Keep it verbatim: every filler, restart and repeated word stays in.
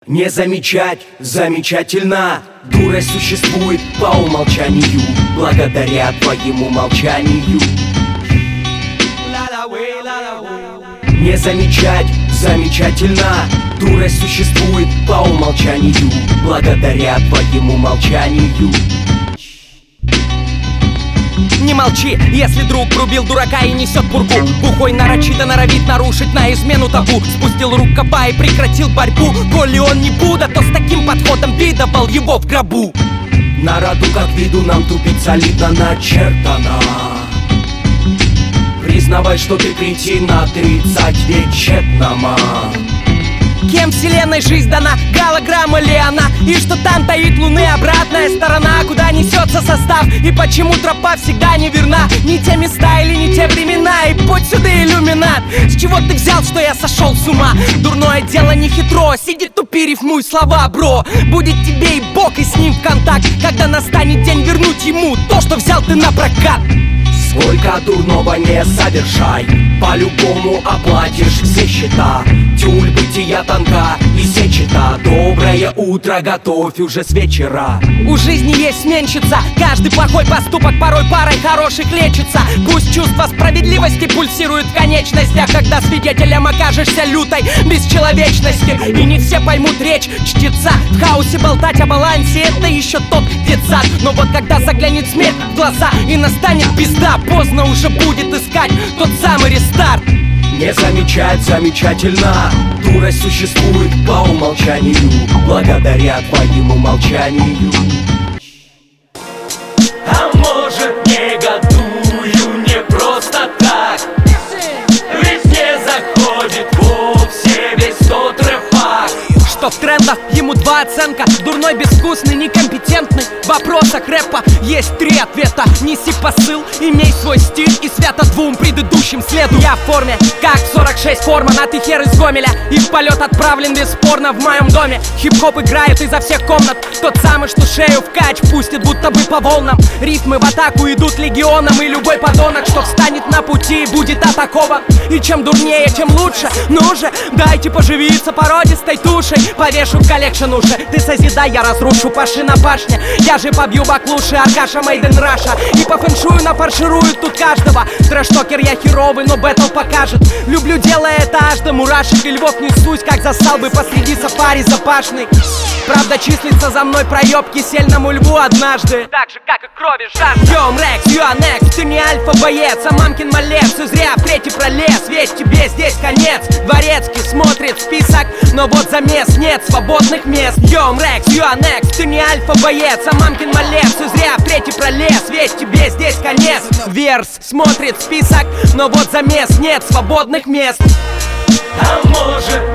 Не замечать замечательно. Дурость существует по умолчанию, благодаря твоему молчанию. Не замечать замечательно. Дурость существует по умолчанию, благодаря твоему молчанию. Не молчи, если друг грубил дурака и несет пургу. Бухой нарочито норовит нарушить на измену табу. Спустил рукава и прекратил борьбу. Коли он не Будда, то с таким подходом видовал его в гробу. Народу как виду нам тупить солидно начертано. Признавай, что ты кретин, отрицать ведь тщетно. Кем вселенной жизнь дана, голограмма ли она? И что там таит луны обратная сторона? Куда несется состав и почему тропа всегда не верна? Не те места или не те времена, и путь сюда иллюминат. С чего ты взял, что я сошел с ума? Дурное дело не хитро, сиди тупи, рифмуй слова, бро. Будет тебе и Бог, и с ним в контакт, когда настанет день вернуть ему то, что взял ты на прокат. Сколько дурного не совершай, по-любому оплатишь все счета. Тюль бытия тонка и сетчата. Доброе утро, готовь уже с вечера. У жизни есть сменщица, каждый плохой поступок порой парой хороших лечится. Пусть чувство справедливости пульсирует в конечностях, когда свидетелем окажешься лютой бесчеловечности. И не все поймут речь чтеца. В хаосе болтать о балансе — это еще тот детсад. Но вот когда заглянет смерть в глаза и настанет пизда, поздно уже будет искать тот самый рестарт. Не замечать замечательно. Дурость существует по умолчанию, благодаря твоему молчанию. А может, негодую не просто так, ведь не заходит вовсе весь тот рэп-пак. Что в трендах ему два оценка: дурной, безвкусный, некомпетентный. В вопросах рэпа есть три ответа: неси посыл, имей свой стиль и свято двум предыдущим следуй. Я в форме, как сорок шесть форма, на ты хер из Гомеля, и в полет отправлен бесспорно в моем доме. Хип-хоп играет изо всех комнат, тот самый, что шею в кач пустит, будто бы по волнам. Рифмы в атаку идут легионом, и любой подонок, что встанет на пути, будет атакован. И чем дурнее, тем лучше. Ну же, дайте поживиться породистой тушей. Повешу в коллекшн уши, ты созидай, я разрушу паши на башне. Я же побью баклуши, Аркаша Made in Russia. И по фэншую нафарширую тут каждого. Трэш-токер я херовый, но бэтл покажет. Люблю, делая это аж до мурашек, и львов несусь, как застал бы посреди сафари запашный. Правда, числится за мной проебки сильному льву однажды, так же, как и крови жажда. Йом, Рекс, you are next, ты не альфа-боец, а мамкин малец. И зря в третий пролез, ведь тебе здесь конец. Дворецкий смотрит список, но вот замес, нет свободных мест. Йом, Рекс, you are next, ты не альфа-боец, а мамкин малец. И зря в третий пролез, ведь тебе здесь конец. Верс смотрит список, но вот замес, нет свободных мест. А может,